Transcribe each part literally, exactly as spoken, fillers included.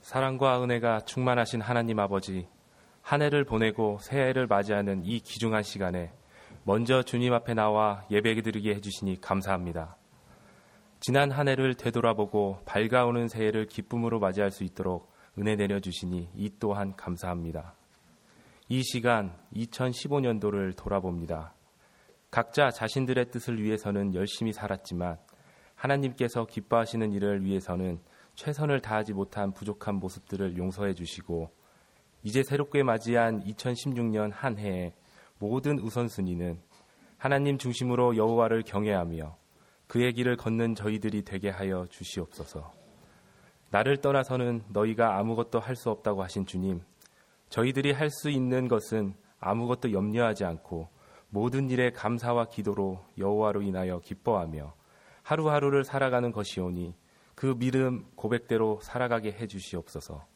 사랑과 은혜가 충만하신 하나님 아버지, 한 해를 보내고 새해를 맞이하는 이 귀중한 시간에 먼저 주님 앞에 나와 예배드리게 해주시니 감사합니다. 지난 한 해를 되돌아보고 밝아오는 새해를 기쁨으로 맞이할 수 있도록 은혜 내려주시니 이 또한 감사합니다. 이 시간 이천십오 년도를 돌아봅니다. 각자 자신들의 뜻을 위해서는 열심히 살았지만 하나님께서 기뻐하시는 일을 위해서는 최선을 다하지 못한 부족한 모습들을 용서해 주시고 이제 새롭게 맞이한 이천십육 년 한 해의 모든 우선순위는 하나님 중심으로 여호와를 경외하며 그의 길을 걷는 저희들이 되게 하여 주시옵소서. 나를 떠나서는 너희가 아무것도 할 수 없다고 하신 주님, 저희들이 할 수 있는 것은 아무것도 염려하지 않고 모든 일에 감사와 기도로 여호와로 인하여 기뻐하며 하루하루를 살아가는 것이오니 그 믿음 고백대로 살아가게 해주시옵소서.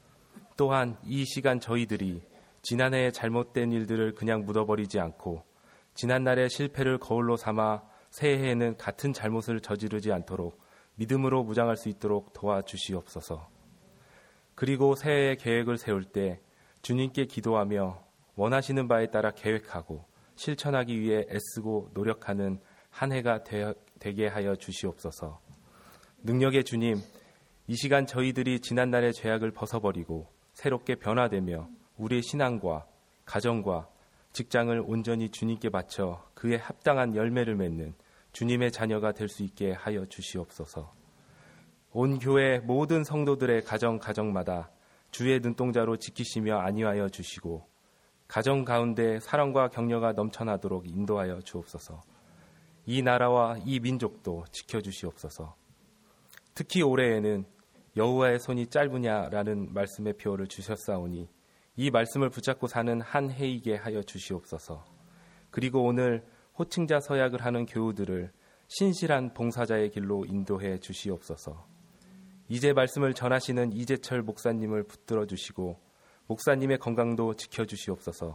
또한 이 시간 저희들이 지난해의 잘못된 일들을 그냥 묻어버리지 않고 지난날의 실패를 거울로 삼아 새해에는 같은 잘못을 저지르지 않도록 믿음으로 무장할 수 있도록 도와주시옵소서. 그리고 새해의 계획을 세울 때 주님께 기도하며 원하시는 바에 따라 계획하고 실천하기 위해 애쓰고 노력하는 한 해가 되, 되게 하여 주시옵소서. 능력의 주님, 이 시간 저희들이 지난날의 죄악을 벗어버리고 새롭게 변화되며 우리의 신앙과 가정과 직장을 온전히 주님께 바쳐 그에 합당한 열매를 맺는 주님의 자녀가 될 수 있게 하여 주시옵소서. 온 교회 모든 성도들의 가정 가정마다 주의 눈동자로 지키시며 안위하여 주시고 가정 가운데 사랑과 격려가 넘쳐나도록 인도하여 주옵소서. 이 나라와 이 민족도 지켜주시옵소서. 특히 올해에는 여호와의 손이 짧으냐라는 말씀의 표어를 주셨사오니 이 말씀을 붙잡고 사는 한 해이게 하여 주시옵소서. 그리고 오늘 호칭자 서약을 하는 교우들을 신실한 봉사자의 길로 인도해 주시옵소서. 이제 말씀을 전하시는 이재철 목사님을 붙들어 주시고 목사님의 건강도 지켜주시옵소서.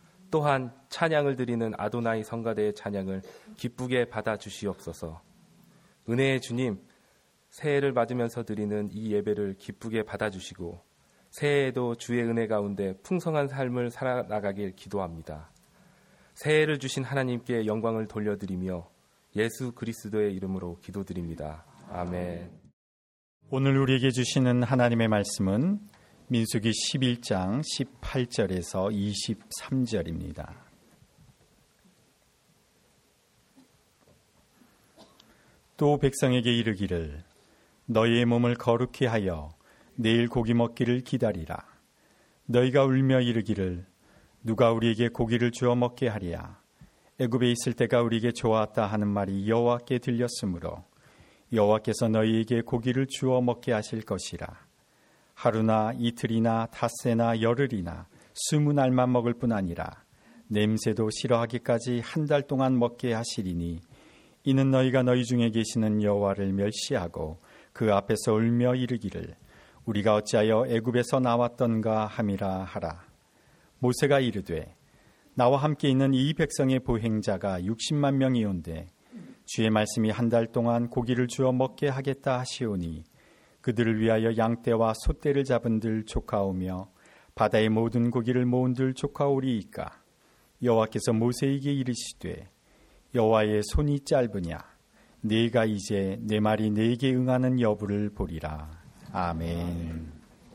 또한 찬양을 드리는 아도나이 성가대의 찬양을 기쁘게 받아주시옵소서. 은혜의 주님, 새해를 맞으면서 드리는 이 예배를 기쁘게 받아주시고 새해에도 주의 은혜 가운데 풍성한 삶을 살아나가길 기도합니다. 새해를 주신 하나님께 영광을 돌려드리며 예수 그리스도의 이름으로 기도드립니다. 아멘. 오늘 우리에게 주시는 하나님의 말씀은 민수기 십일 장 십팔 절에서 이십삼 절입니다. 또 백성에게 이르기를 너희의 몸을 거룩히 하여 내일 고기 먹기를 기다리라. 너희가 울며 이르기를 누가 우리에게 고기를 주어 먹게 하랴. 애굽에 있을 때가 우리에게 좋았다 하는 말이 여호와께 들렸으므로 여호와께서 너희에게 고기를 주어 먹게 하실 것이라. 하루나 이틀이나 닷새나 열흘이나 스무 날만 먹을 뿐 아니라 냄새도 싫어하기까지 한 달 동안 먹게 하시리니 이는 너희가 너희 중에 계시는 여호와를 멸시하고 그 앞에서 울며 이르기를 우리가 어찌하여 애굽에서 나왔던가 함이라 하라. 모세가 이르되 나와 함께 있는 이 백성의 보행자가 육십만 명이온데 주의 말씀이 한 달 동안 고기를 주어 먹게 하겠다 하시오니 그들을 위하여 양떼와 소떼를 잡은들 조카오며 바다의 모든 고기를 모은들 조카오리이까. 여호와께서 모세에게 이르시되 여호와의 손이 짧으냐. 네가 이제 내 말이 네게 응하는 여부를 보리라. 아멘.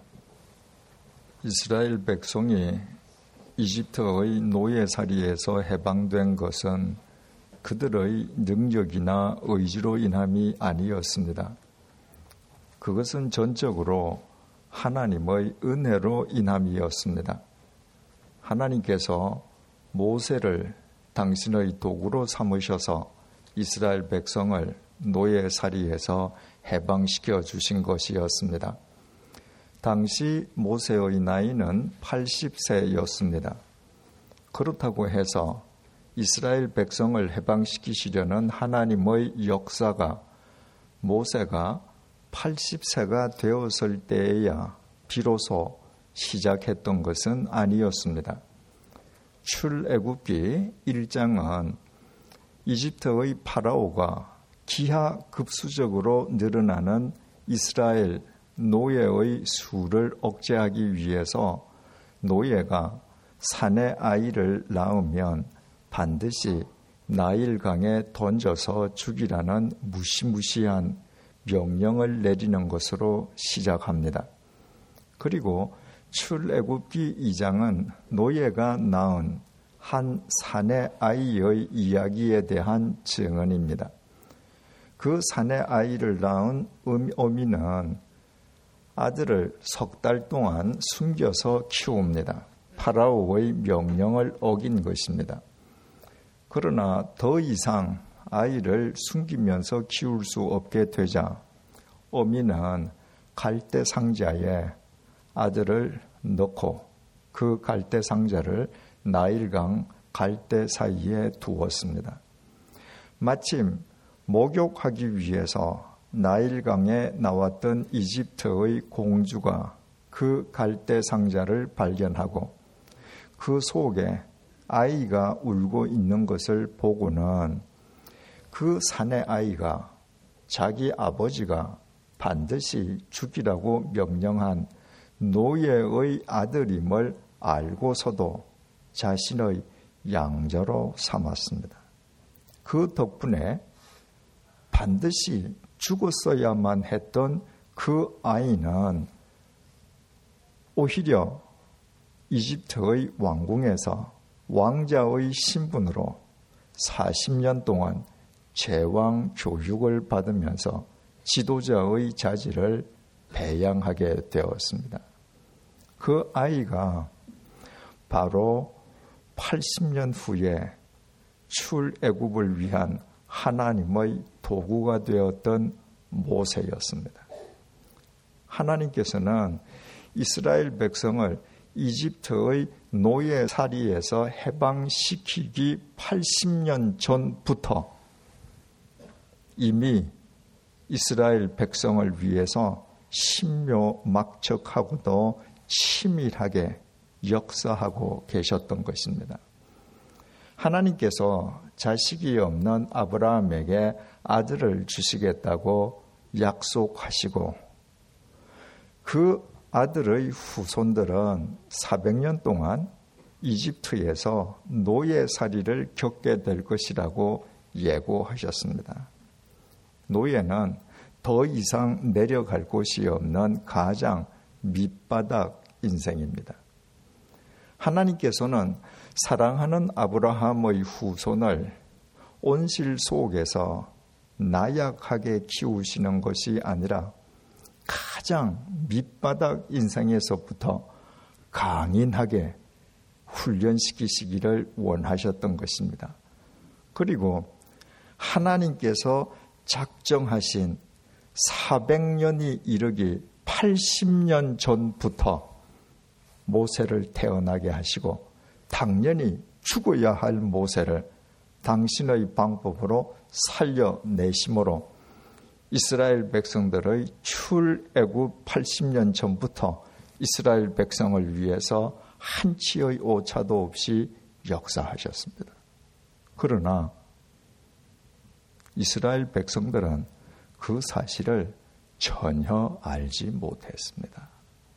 이스라엘 백성이 이집트의 노예살이에서 해방된 것은 그들의 능력이나 의지로 인함이 아니었습니다. 그것은 전적으로 하나님의 은혜로 인함이었습니다. 하나님께서 모세를 당신의 도구로 삼으셔서 이스라엘 백성을 노예살이에서 해방시켜 주신 것이었습니다. 당시 모세의 나이는 팔십 세였습니다. 그렇다고 해서 이스라엘 백성을 해방시키시려는 하나님의 역사가 모세가 팔십 세가 되었을 때에야 비로소 시작했던 것은 아니었습니다. 출애굽기 일 장은 이집트의 파라오가 기하급수적으로 늘어나는 이스라엘 노예의 수를 억제하기 위해서 노예가 사내 아이를 낳으면 반드시 나일강에 던져서 죽이라는 무시무시한 명령을 내리는 것으로 시작합니다. 그리고 출애굽기 이 장은 노예가 낳은 한 사내 아이의 이야기에 대한 증언입니다. 그 사내 아이를 낳은 어미는 아들을 석 달 동안 숨겨서 키웁니다. 파라오의 명령을 어긴 것입니다. 그러나 더 이상 아이를 숨기면서 키울 수 없게 되자 어미는 갈대 상자에 아들을 넣고 그 갈대 상자를 나일강 갈대 사이에 두었습니다. 마침 목욕하기 위해서 나일강에 나왔던 이집트의 공주가 그 갈대 상자를 발견하고 그 속에 아이가 울고 있는 것을 보고는 그 사내 아이가 자기 아버지가 반드시 죽이라고 명령한 노예의 아들임을 알고서도 자신의 양자로 삼았습니다. 그 덕분에 반드시 죽었어야만 했던 그 아이는 오히려 이집트의 왕궁에서 왕자의 신분으로 사십 년 동안 제왕 교육을 받으면서 지도자의 자질을 배양하게 되었습니다. 그 아이가 바로 팔십 년 후에 출애굽을 위한 하나님의 도구가 되었던 모세였습니다. 하나님께서는 이스라엘 백성을 이집트의 노예살이에서 해방시키기 팔십 년 전부터 이미 이스라엘 백성을 위해서 신묘막측하고도 치밀하게 역사하고 계셨던 것입니다. 하나님께서 자식이 없는 아브라함에게 아들을 주시겠다고 약속하시고 그 아들의 후손들은 사백 년 동안 이집트에서 노예살이를 겪게 될 것이라고 예고하셨습니다. 노예는 더 이상 내려갈 곳이 없는 가장 밑바닥 인생입니다. 하나님께서는 사랑하는 아브라함의 후손을 온실 속에서 나약하게 키우시는 것이 아니라 가장 밑바닥 인생에서부터 강인하게 훈련시키시기를 원하셨던 것입니다. 그리고 하나님께서 작정하신 사백 년이 이르기 팔십 년 전부터 모세를 태어나게 하시고 당연히 죽어야 할 모세를 당신의 방법으로 살려내심으로 이스라엘 백성들의 출애굽 팔십 년 전부터 이스라엘 백성을 위해서 한치의 오차도 없이 역사하셨습니다. 그러나 이스라엘 백성들은 그 사실을 전혀 알지 못했습니다.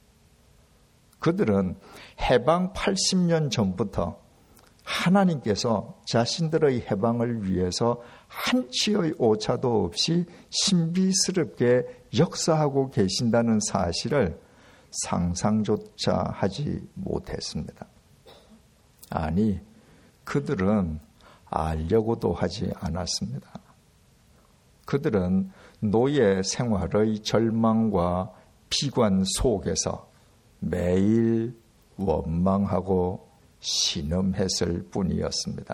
그들은 해방 팔십 년 전부터 하나님께서 자신들의 해방을 위해서 한치의 오차도 없이 신비스럽게 역사하고 계신다는 사실을 상상조차 하지 못했습니다. 아니, 그들은 알려고도 하지 않았습니다. 그들은 노예 생활의 절망과 비관 속에서 매일 원망하고 신음했을 뿐이었습니다.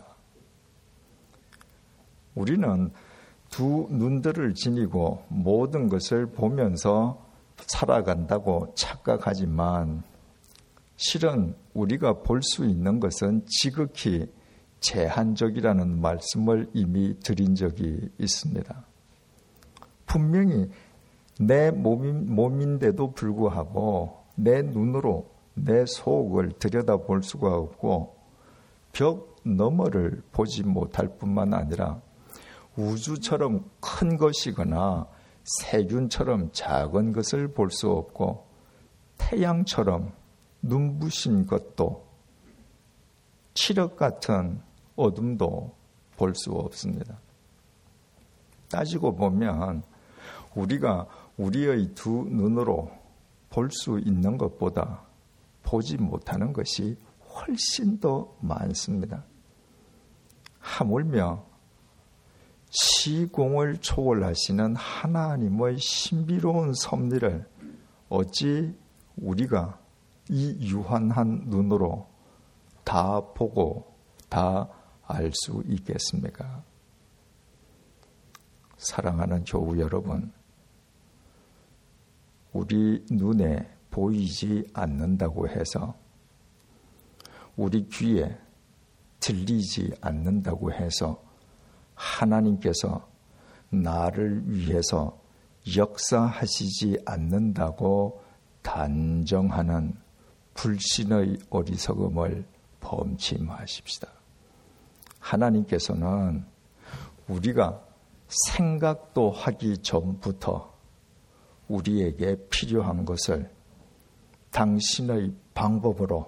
우리는 두 눈들을 지니고 모든 것을 보면서 살아간다고 착각하지만 실은 우리가 볼 수 있는 것은 지극히 제한적이라는 말씀을 이미 드린 적이 있습니다. 분명히 내 몸인, 몸인데도 불구하고 내 눈으로 내 속을 들여다볼 수가 없고 벽 너머를 보지 못할 뿐만 아니라 우주처럼 큰 것이거나 세균처럼 작은 것을 볼 수 없고 태양처럼 눈부신 것도 칠흑 같은 어둠도 볼 수 없습니다. 따지고 보면 우리가 우리의 두 눈으로 볼 수 있는 것보다 보지 못하는 것이 훨씬 더 많습니다. 하물며 시공을 초월하시는 하나님의 신비로운 섭리를 어찌 우리가 이 유한한 눈으로 다 보고 다 알 수 있겠습니까? 사랑하는 교우 여러분, 우리 눈에 보이지 않는다고 해서, 우리 귀에 들리지 않는다고 해서 하나님께서 나를 위해서 역사하시지 않는다고 단정하는 불신의 어리석음을 범치 마십시다. 하나님께서는 우리가 생각도 하기 전부터 우리에게 필요한 것을 당신의 방법으로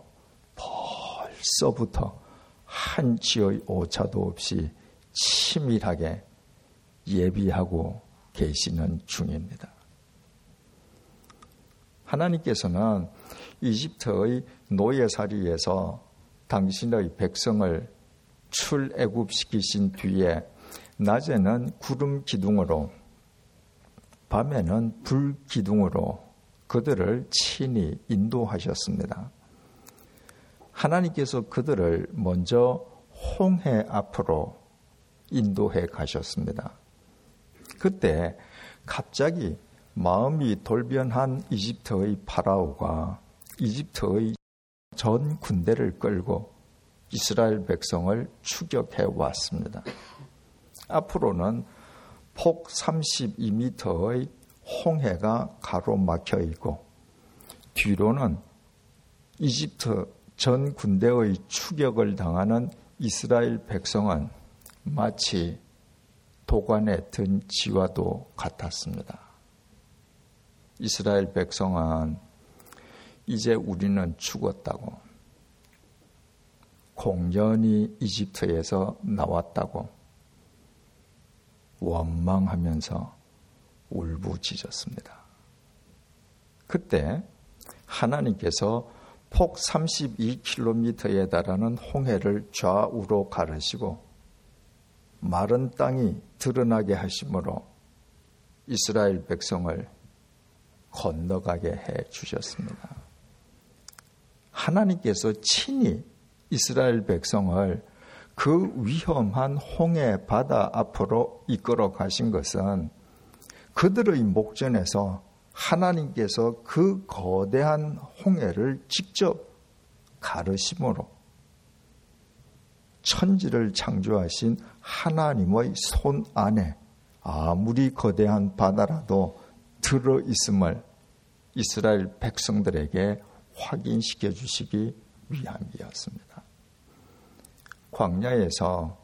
벌써부터 한치의 오차도 없이 치밀하게 예비하고 계시는 중입니다. 하나님께서는 이집트의 노예살이에서 당신의 백성을 출애굽시키신 뒤에 낮에는 구름 기둥으로 밤에는 불 기둥으로 그들을 친히 인도하셨습니다. 하나님께서 그들을 먼저 홍해 앞으로 인도해 가셨습니다. 그때 갑자기 마음이 돌변한 이집트의 파라오가 이집트의 전 군대를 끌고 이스라엘 백성을 추격해 왔습니다. 앞으로는 폭 삼십이 미터의 홍해가 가로막혀 있고 뒤로는 이집트 전 군대의 추격을 당하는 이스라엘 백성은 마치 도관에 든 쥐와도 같았습니다. 이스라엘 백성은 이제 우리는 죽었다고, 공연히 이집트에서 나왔다고 원망하면서 울부짖었습니다. 그때 하나님께서 폭 삼십이 킬로미터에 달하는 홍해를 좌우로 가르시고 마른 땅이 드러나게 하심으로 이스라엘 백성을 건너가게 해 주셨습니다. 하나님께서 친히 이스라엘 백성을 그 위험한 홍해 바다 앞으로 이끌어 가신 것은 그들의 목전에서 하나님께서 그 거대한 홍해를 직접 가르심으로 천지를 창조하신 하나님의 손 안에 아무리 거대한 바다라도 들어있음을 이스라엘 백성들에게 확인시켜 주시기 위함이었습니다. 광야에서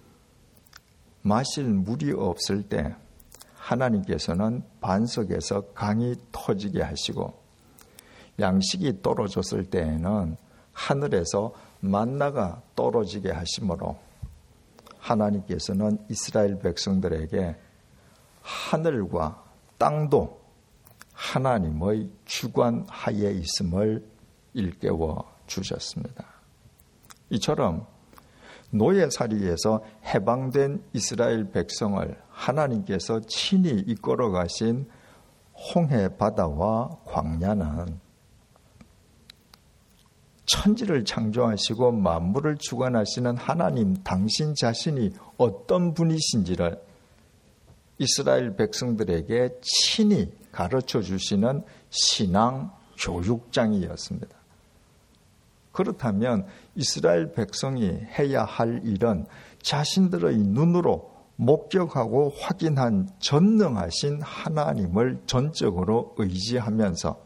마실 물이 없을 때 하나님께서는 반석에서 강이 터지게 하시고 양식이 떨어졌을 때에는 하늘에서 만나가 떨어지게 하심으로 하나님께서는 이스라엘 백성들에게 하늘과 땅도 하나님의 주관 하에 있음을 일깨워 주셨습니다. 이처럼 노예살이에서 해방된 이스라엘 백성을 하나님께서 친히 이끌어 가신 홍해 바다와 광야는 천지를 창조하시고 만물을 주관하시는 하나님 당신 자신이 어떤 분이신지를 이스라엘 백성들에게 친히 가르쳐 주시는 신앙 교육장이었습니다. 그렇다면 이스라엘 백성이 해야 할 일은 자신들의 눈으로 목격하고 확인한 전능하신 하나님을 전적으로 의지하면서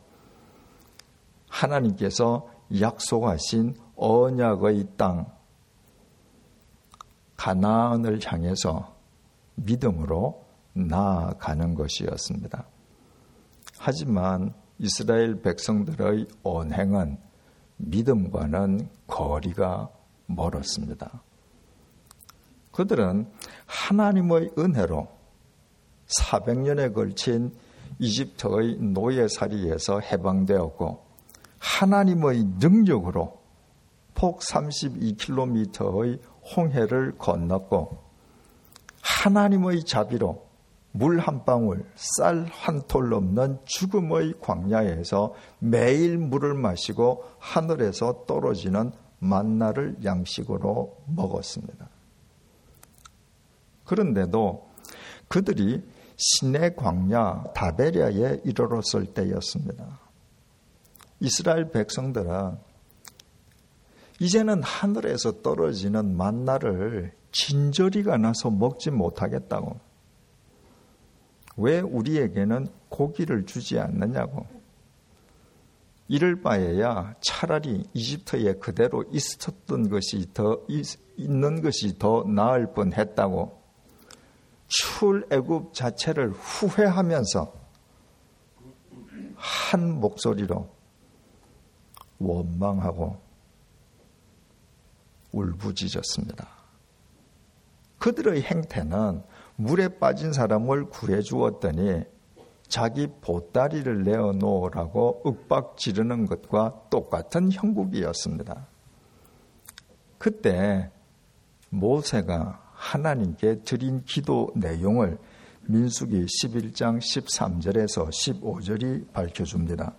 하나님께서 약속하신 언약의 땅 가나안을 향해서 믿음으로 나아가는 것이었습니다. 하지만 이스라엘 백성들의 언행은 믿음과는 거리가 멀었습니다. 그들은 하나님의 은혜로 사백 년에 걸친 이집트의 노예살이에서 해방되었고 하나님의 능력으로 폭 삼십이 킬로미터의 홍해를 건넜고 하나님의 자비로 물 한 방울, 쌀 한 톨 없는 죽음의 광야에서 매일 물을 마시고 하늘에서 떨어지는 만나를 양식으로 먹었습니다. 그런데도 그들이 시내 광야 다베랴에 이르렀을 때였습니다. 이스라엘 백성들은 이제는 하늘에서 떨어지는 만나를 진저리가 나서 먹지 못하겠다고. 왜 우리에게는 고기를 주지 않느냐고. 이럴 바에야 차라리 이집트에 그대로 있었던 것이 더 있는 것이 더 나을 뻔했다고. 출애굽 자체를 후회하면서 한 목소리로 원망하고 울부짖었습니다. 그들의 행태는 물에 빠진 사람을 구해주었더니 자기 보따리를 내어놓으라고 윽박 지르는 것과 똑같은 형국이었습니다. 그때 모세가 하나님께 드린 기도 내용을 민수기 십일 장 십삼 절에서 십오 절이 밝혀줍니다.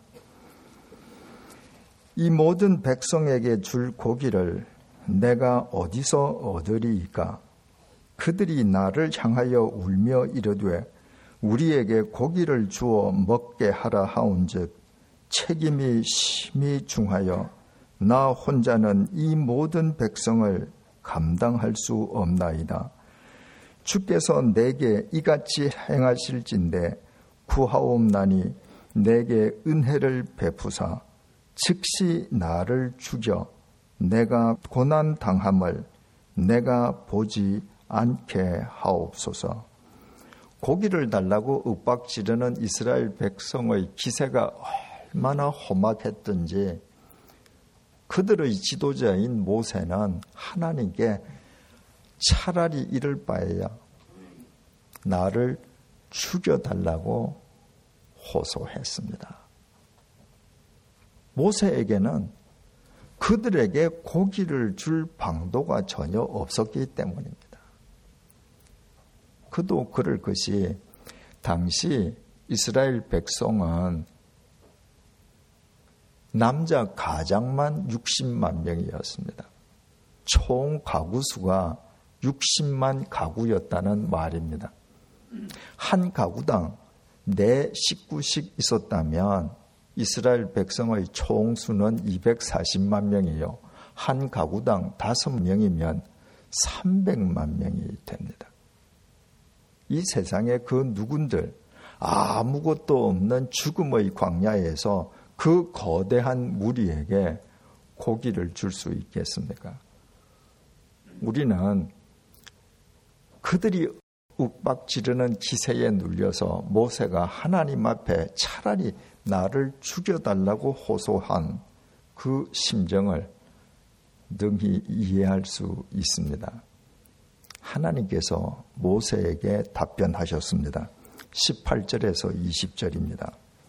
이 모든 백성에게 줄 고기를 내가 어디서 얻으리이까? 그들이 나를 향하여 울며 이르되 우리에게 고기를 주어 먹게 하라 하온즉 책임이 심히 중하여 나 혼자는 이 모든 백성을 감당할 수 없나이다. 주께서 내게 이같이 행하실진대 구하옵나니 내게 은혜를 베푸사 즉시 나를 죽여 내가 고난 당함을 내가 보지 않게 하옵소서. 고기를 달라고 윽박지르는 이스라엘 백성의 기세가 얼마나 험악했던지 그들의 지도자인 모세는 하나님께 차라리 이럴 바에야 나를 죽여달라고 호소했습니다. 모세에게는 그들에게 고기를 줄 방도가 전혀 없었기 때문입니다. 그도 그럴 것이 당시 이스라엘 백성은 남자 가장만 육십만 명이었습니다. 총 가구 수가 육십만 가구였다는 말입니다. 한 가구당 네 식구씩 있었다면 이스라엘 백성의 총 수는 이백사십만 명이요. 한 가구당 다섯 명이면 삼백만 명이 됩니다. 이 세상에 그 누군들 아무것도 없는 죽음의 광야에서 그 거대한 무리에게 고기를 줄 수 있겠습니까? 우리는 그들이 윽박지르는 기세에 눌려서 모세가 하나님 앞에 차라리 나를 죽여달라고 호소한 그 심정을 능히 이해할 수 있습니다. 하나님께서 모세에게 답변하셨습니다. 십팔 절에서 이십 절입니다.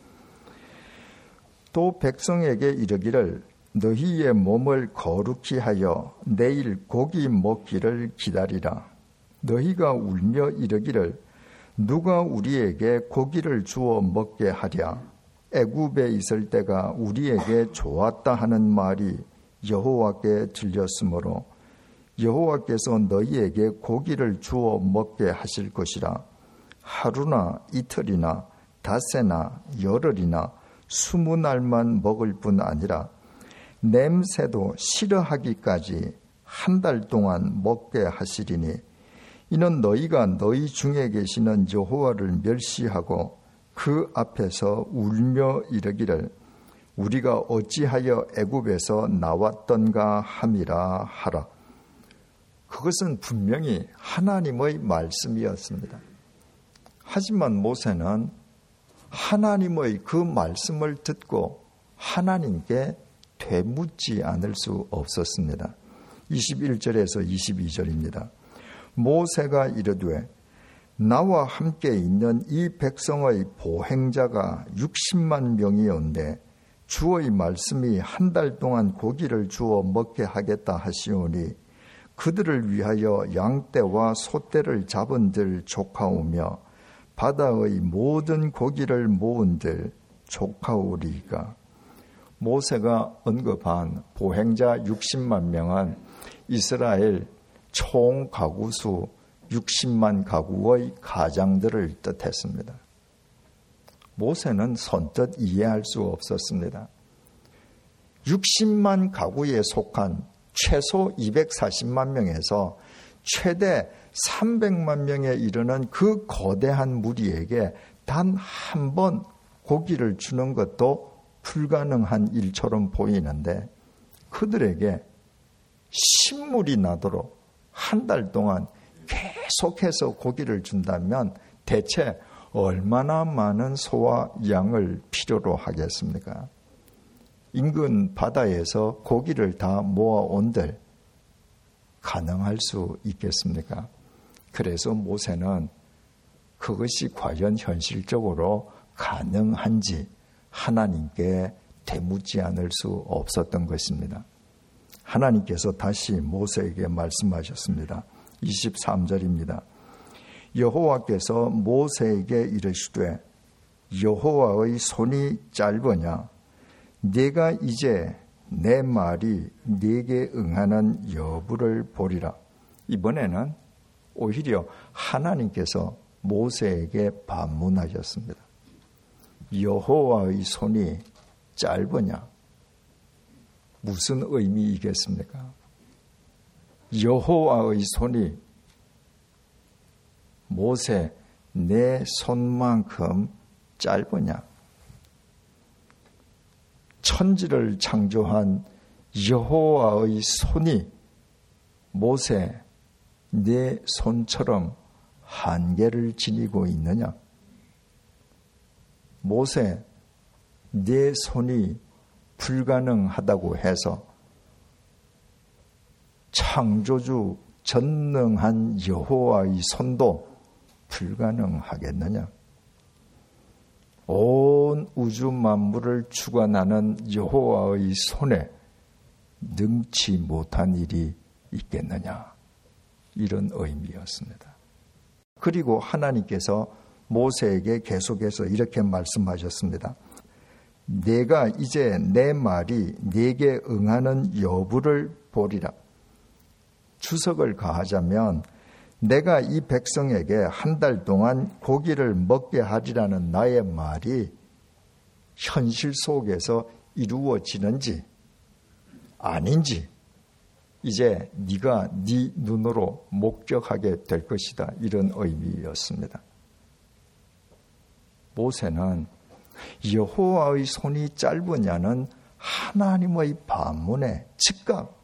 또 백성에게 이르기를 너희의 몸을 거룩히 하여 내일 고기 먹기를 기다리라. 너희가 울며 이르기를 누가 우리에게 고기를 주어 먹게 하랴. 애굽에 있을 때가 우리에게 좋았다 하는 말이 여호와께 들렸으므로 여호와께서 너희에게 고기를 주어 먹게 하실 것이라. 하루나 이틀이나 닷새나 열흘이나 스무 날만 먹을 뿐 아니라 냄새도 싫어하기까지 한 달 동안 먹게 하시리니 이는 너희가 너희 중에 계시는 여호와를 멸시하고 그 앞에서 울며 이르기를 우리가 어찌하여 애굽에서 나왔던가 함이라 하라. 그것은 분명히 하나님의 말씀이었습니다. 하지만 모세는 하나님의 그 말씀을 듣고 하나님께 되묻지 않을 수 없었습니다. 이십일 절에서 이십이 절입니다. 모세가 이르되 나와 함께 있는 이 백성의 보행자가 육십만 명이온데 주의 말씀이 한 달 동안 고기를 주어 먹게 하겠다 하시오니 그들을 위하여 양떼와 소떼를 잡은들 조카오며 바다의 모든 고기를 모은들 조카오리가. 모세가 언급한 보행자 육십만 명은 이스라엘 총 가구수 육십만 가구의 가장들을 뜻했습니다. 모세는 선뜻 이해할 수 없었습니다. 육십만 가구에 속한 최소 이백사십만 명에서 최대 삼백만 명에 이르는 그 거대한 무리에게 단 한 번 고기를 주는 것도 불가능한 일처럼 보이는데 그들에게 신물이 나도록 한 달 동안 계속해서 고기를 준다면 대체 얼마나 많은 소와 양을 필요로 하겠습니까? 인근 바다에서 고기를 다 모아온들 가능할 수 있겠습니까? 그래서 모세는 그것이 과연 현실적으로 가능한지 하나님께 되묻지 않을 수 없었던 것입니다. 하나님께서 다시 모세에게 말씀하셨습니다. 이십삼 절입니다. 여호와께서 모세에게 이르시되 여호와의 손이 짧으냐 네가 이제 내 말이 네게 응하는 여부를 보리라. 이번에는 오히려 하나님께서 모세에게 반문하셨습니다. 여호와의 손이 짧으냐? 무슨 의미이겠습니까? 여호와의 손이 모세 내 손만큼 짧으냐? 천지를 창조한 여호와의 손이 모세 내 손처럼 한계를 지니고 있느냐? 모세 내 손이 불가능하다고 해서 창조주 전능한 여호와의 손도 불가능하겠느냐? 온 우주 만물을 주관하는 여호와의 손에 능치 못한 일이 있겠느냐? 이런 의미였습니다. 그리고 하나님께서 모세에게 계속해서 이렇게 말씀하셨습니다. 내가 이제 내 말이 네게 응하는 여부를 보리라. 주석을 가하자면 내가 이 백성에게 한 달 동안 고기를 먹게 하리라는 나의 말이 현실 속에서 이루어지는지 아닌지 이제 네가 네 눈으로 목격하게 될 것이다. 이런 의미였습니다. 모세는 여호와의 손이 짧으냐는 하나님의 반문에 즉각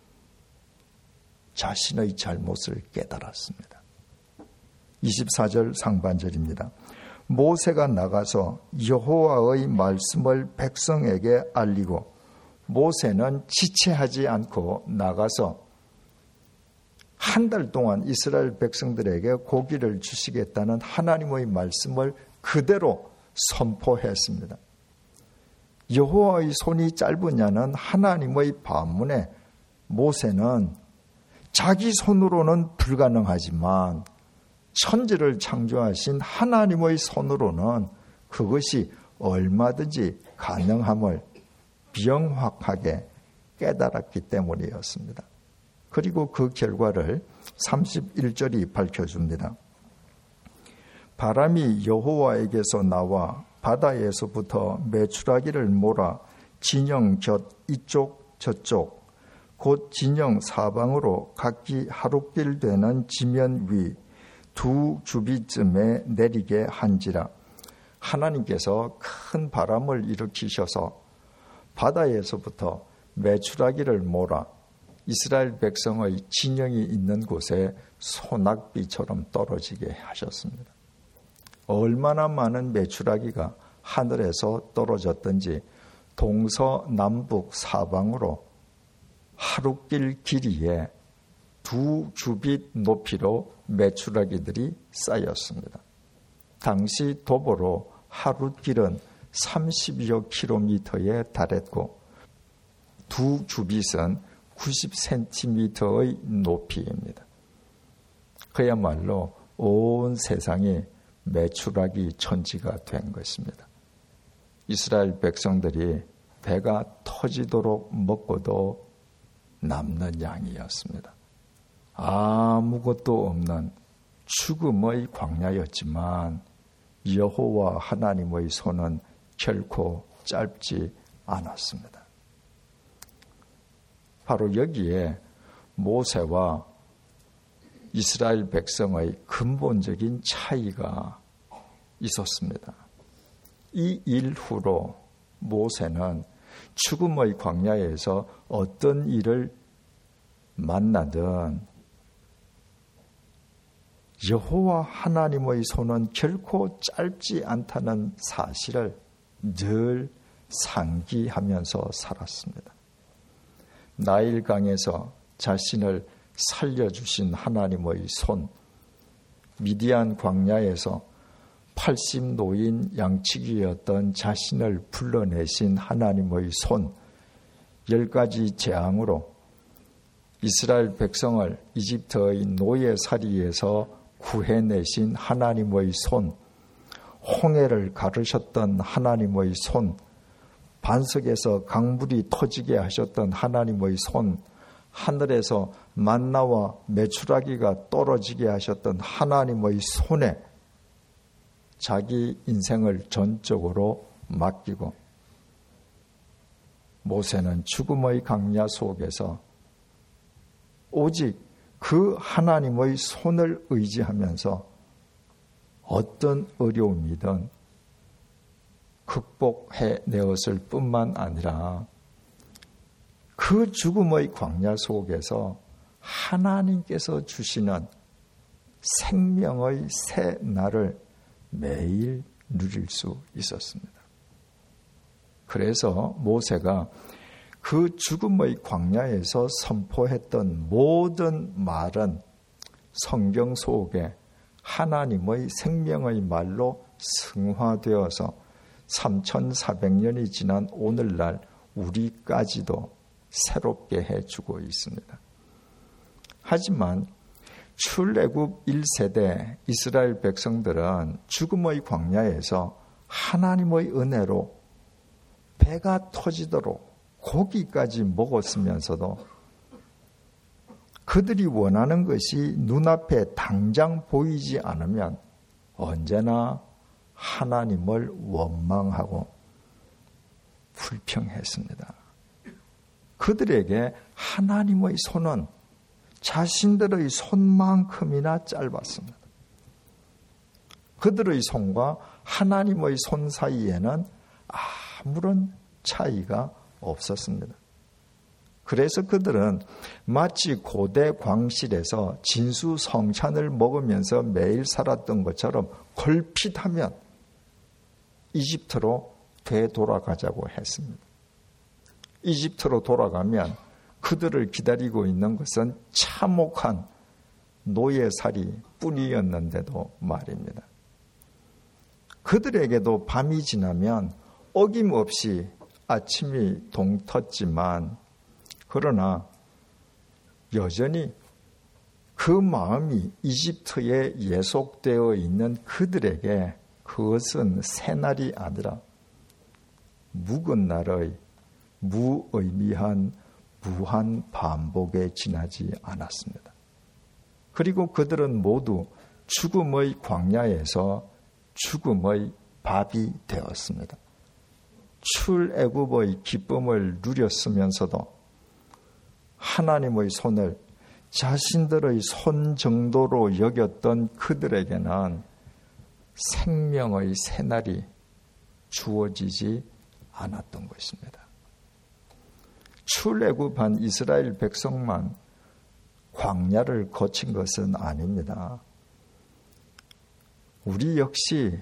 자신의 잘못을 깨달았습니다. 이십사 절 상반절입니다. 모세가 나가서 여호와의 말씀을 백성에게 알리고 모세는 지체하지 않고 나가서 한 달 동안 이스라엘 백성들에게 고기를 주시겠다는 하나님의 말씀을 그대로 선포했습니다. 여호와의 손이 짧으냐는 하나님의 반문에 모세는 자기 손으로는 불가능하지만 천지를 창조하신 하나님의 손으로는 그것이 얼마든지 가능함을 명확하게 깨달았기 때문이었습니다. 그리고 그 결과를 삼십일 절이 밝혀줍니다. 바람이 여호와에게서 나와 바다에서부터 메추라기를 몰아 진영 곁 이쪽 저쪽 곧 진영 사방으로 각기 하룻길 되는 지면 위 두 주비쯤에 내리게 한지라. 하나님께서 큰 바람을 일으키셔서 바다에서부터 메추라기를 몰아 이스라엘 백성의 진영이 있는 곳에 소낙비처럼 떨어지게 하셨습니다. 얼마나 많은 메추라기가 하늘에서 떨어졌던지 동서남북 사방으로 하루길 길이에 두 규빗 높이로 메추라기들이 쌓였습니다. 당시 도보로 하루길은 삼십여 킬로미터에 달했고 두 규빗은 구십 센티미터의 높이입니다. 그야말로 온 세상이 메추라기 천지가 된 것입니다. 이스라엘 백성들이 배가 터지도록 먹고도 남는 양이었습니다. 아무것도 없는 죽음의 광야였지만 여호와 하나님의 손은 결코 짧지 않았습니다. 바로 여기에 모세와 이스라엘 백성의 근본적인 차이가 있었습니다. 이 이후로 모세는 죽음의 광야에서 어떤 일을 만나든 여호와 하나님의 손은 결코 짧지 않다는 사실을 늘 상기하면서 살았습니다. 나일강에서 자신을 살려주신 하나님의 손, 미디안 광야에서 팔십 노인 양치기였던 자신을 불러내신 하나님의 손, 열 가지 재앙으로 이스라엘 백성을 이집트의 노예살이에서 구해내신 하나님의 손, 홍해를 가르셨던 하나님의 손, 반석에서 강물이 터지게 하셨던 하나님의 손, 하늘에서 만나와 메추라기가 떨어지게 하셨던 하나님의 손에 자기 인생을 전적으로 맡기고 모세는 죽음의 강야 속에서 오직 그 하나님의 손을 의지하면서 어떤 어려움이든 극복해내었을 뿐만 아니라 그 죽음의 광야 속에서 하나님께서 주시는 생명의 새 날을 매일 누릴 수 있었습니다. 그래서 모세가 그 죽음의 광야에서 선포했던 모든 말은 성경 속에 하나님의 생명의 말로 승화되어서 삼천사백 년이 지난 오늘날 우리까지도 새롭게 해주고 있습니다. 하지만 출애굽 일 세대 이스라엘 백성들은 죽음의 광야에서 하나님의 은혜로 배가 터지도록 고기까지 먹었으면서도 그들이 원하는 것이 눈앞에 당장 보이지 않으면 언제나 하나님을 원망하고 불평했습니다. 그들에게 하나님의 손은 자신들의 손만큼이나 짧았습니다. 그들의 손과 하나님의 손 사이에는 아무런 차이가 없었습니다. 그래서 그들은 마치 고대 광실에서 진수성찬을 먹으면서 매일 살았던 것처럼 걸핏하면 이집트로 되돌아가자고 했습니다. 이집트로 돌아가면 그들을 기다리고 있는 것은 참혹한 노예살이 뿐이었는데도 말입니다. 그들에게도 밤이 지나면 어김없이 아침이 동텄지만 그러나 여전히 그 마음이 이집트에 예속되어 있는 그들에게 그것은 새날이 아니라 묵은 날의 무의미한 무한 반복에 지나지 않았습니다. 그리고 그들은 모두 죽음의 광야에서 죽음의 밥이 되었습니다. 출애굽의 기쁨을 누렸으면서도 하나님의 손을 자신들의 손 정도로 여겼던 그들에게는 생명의 새날이 주어지지 않았던 것입니다. 출애굽한 이스라엘 백성만 광야를 거친 것은 아닙니다. 우리 역시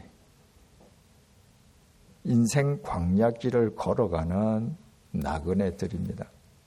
인생 광야길을 걸어가는 나그네들입니다.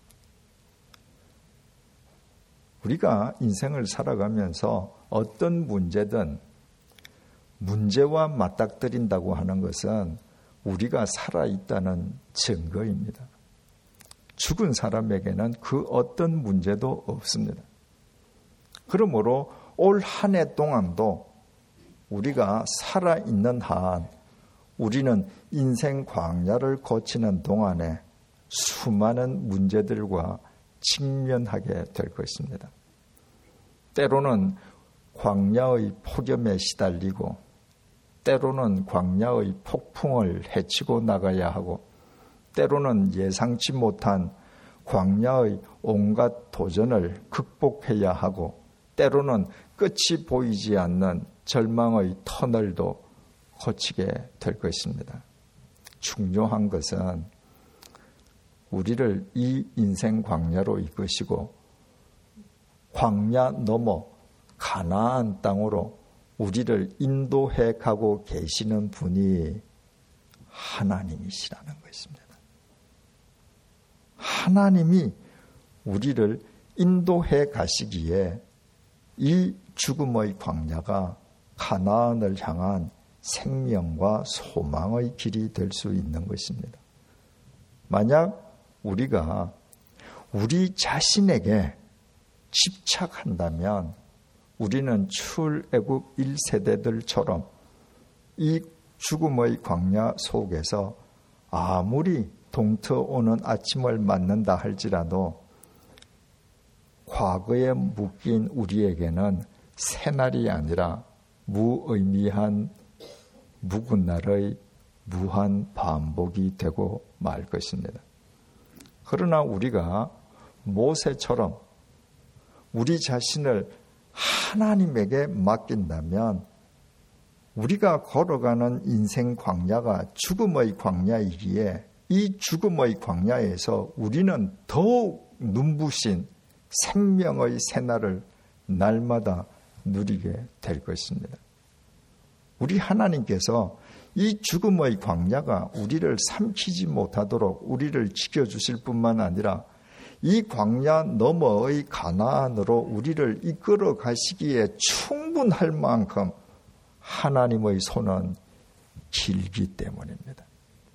우리가 인생을 살아가면서 어떤 문제든 문제와 맞닥뜨린다고 하는 것은 우리가 살아있다는 증거입니다. 죽은 사람에게는 그 어떤 문제도 없습니다. 그러므로 올 한 해 동안도 우리가 살아있는 한 우리는 인생 광야를 거치는 동안에 수많은 문제들과 직면하게 될 것입니다. 때로는 광야의 폭염에 시달리고 때로는 광야의 폭풍을 헤치고 나가야 하고 때로는 예상치 못한 광야의 온갖 도전을 극복해야 하고 때로는 끝이 보이지 않는 절망의 터널도 거치게 될 것입니다. 중요한 것은 우리를 이 인생 광야로 이끄시고 광야 넘어 가나안 땅으로 우리를 인도해 가고 계시는 분이 하나님이시라는 것입니다. 하나님이 우리를 인도해 가시기에 이 죽음의 광야가 가나안을 향한 생명과 소망의 길이 될 수 있는 것입니다. 만약 우리가 우리 자신에게 집착한다면 우리는 출애굽 일 세대들처럼 이 죽음의 광야 속에서 아무리 동트오는 아침을 맞는다 할지라도 과거에 묶인 우리에게는 새날이 아니라 무의미한 묵은 날의 무한 반복이 되고 말 것입니다. 그러나 우리가 모세처럼 우리 자신을 하나님에게 맡긴다면 우리가 걸어가는 인생 광야가 죽음의 광야이기에 이 죽음의 광야에서 우리는 더욱 눈부신 생명의 새날을 날마다 누리게 될 것입니다. 우리 하나님께서 이 죽음의 광야가 우리를 삼키지 못하도록 우리를 지켜주실 뿐만 아니라 이 광야 너머의 가나안으로 우리를 이끌어 가시기에 충분할 만큼 하나님의 손은 길기 때문입니다.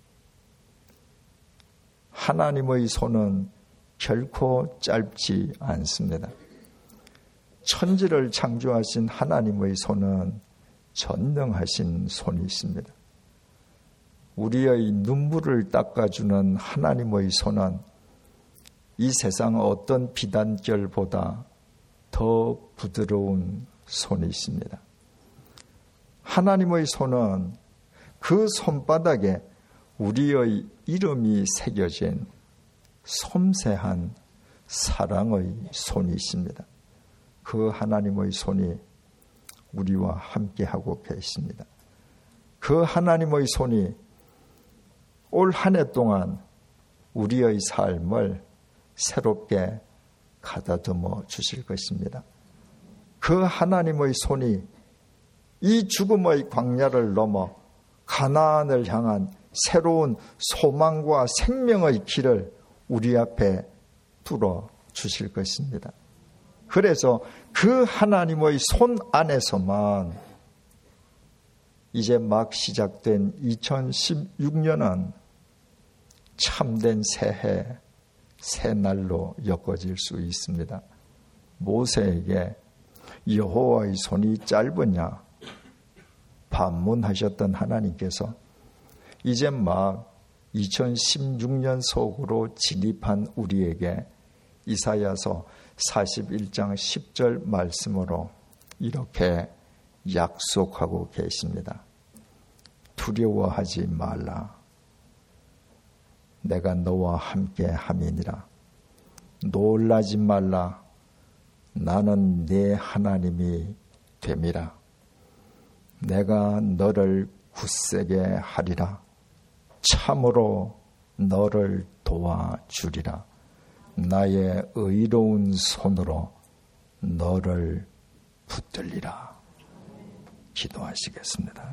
하나님의 손은 결코 짧지 않습니다. 천지를 창조하신 하나님의 손은 전능하신 손이십니다. 우리의 눈물을 닦아주는 하나님의 손은 이 세상 어떤 비단결보다 더 부드러운 손이십니다. 하나님의 손은 그 손바닥에 우리의 이름이 새겨진 섬세한 사랑의 손이십니다. 그 하나님의 손이 우리와 함께하고 계십니다. 그 하나님의 손이 올 한 해 동안 우리의 삶을 새롭게 가다듬어 주실 것입니다. 그 하나님의 손이 이 죽음의 광야를 넘어 가나안을 향한 새로운 소망과 생명의 길을 우리 앞에 뚫어 주실 것입니다. 그래서 그 하나님의 손 안에서만 이제 막 시작된 이천십육 년은 참된 새해, 새날로 엮어질 수 있습니다. 모세에게 여호와의 손이 짧으냐 반문하셨던 하나님께서 이제 막 이천십육 년 속으로 진입한 우리에게 이사야서 사십일 장 십 절 말씀으로 이렇게 약속하고 계십니다. 두려워하지 말라. 내가 너와 함께 함이니라. 놀라지 말라. 나는 네 하나님이 됨이라. 내가 너를 굳세게 하리라. 참으로 너를 도와주리라. 나의 의로운 손으로 너를 붙들리라. 기도하시겠습니다.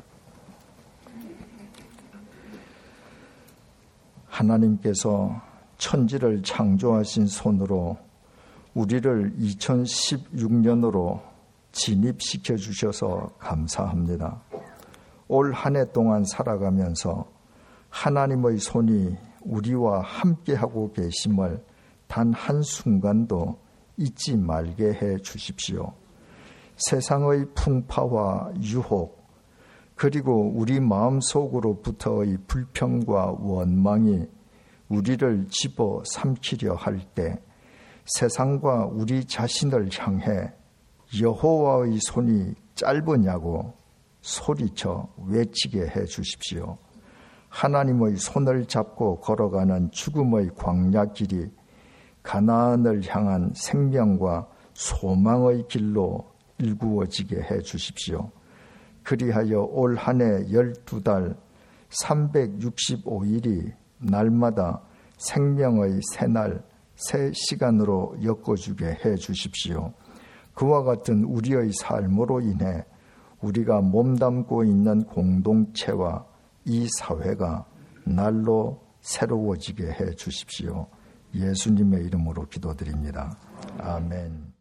하나님께서 천지를 창조하신 손으로 우리를 이천십육 년으로 진입시켜 주셔서 감사합니다. 올 한 해 동안 살아가면서 하나님의 손이 우리와 함께하고 계심을 단 한순간도 잊지 말게 해 주십시오. 세상의 풍파와 유혹, 그리고 우리 마음속으로부터의 불평과 원망이 우리를 집어삼키려 할 때 세상과 우리 자신을 향해 여호와의 손이 짧으냐고 소리쳐 외치게 해 주십시오. 하나님의 손을 잡고 걸어가는 죽음의 광야길이 가나안을 향한 생명과 소망의 길로 일구어지게 해 주십시오. 그리하여 올 한 해 열두 달 삼백육십오 일이 날마다 생명의 새날 새 시간으로 엮어주게 해 주십시오. 그와 같은 우리의 삶으로 인해 우리가 몸담고 있는 공동체와 이 사회가 날로 새로워지게 해 주십시오. 예수님의 이름으로 기도드립니다. 아멘.